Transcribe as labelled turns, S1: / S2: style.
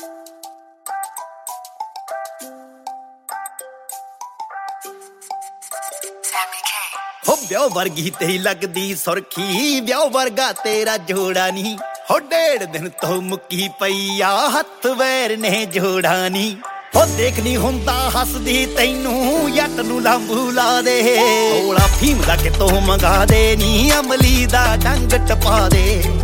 S1: ਹੋ ਵਿਆਹ ਵਰਗੀ ਤੇਰੀ ਲੱਗਦੀ ਸੁਰਖੀ, ਵਿਆਹ ਵਰਗਾ ਤੇਰਾ ਜੋੜਾ ਨੀ। ਹੋ 1.5 ਦਿਨ ਤੋਂ ਮੁੱਕੀ ਪਈ ਆ, ਹੱਥ ਵੈਰ ਨੇ ਜੋੜਾ ਨੀ। ਹੋ ਦੇਖ ਨੀ ਹੁੰਦਾ ਹੱਸਦੀ ਤੈਨੂੰ, ਜੱਟ ਨੂੰ ਲਾਂਬੂ ਲਾ ਦੇ। ਥੋੜਾ ਫੀਮ ਦਾ ਕਿਤੋਂ ਮੰਗਾ ਦੇ ਨੀ, ਅਮਲੀ ਦਾ ਡੰਗ ਟਪਾ ਦੇ।